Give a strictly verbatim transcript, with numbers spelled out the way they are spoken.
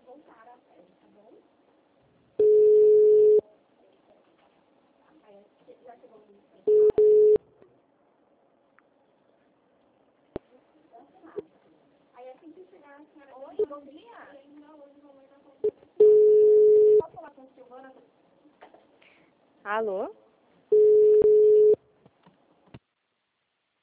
Oi, bom dia. Posso falar com a Silvana? Alô?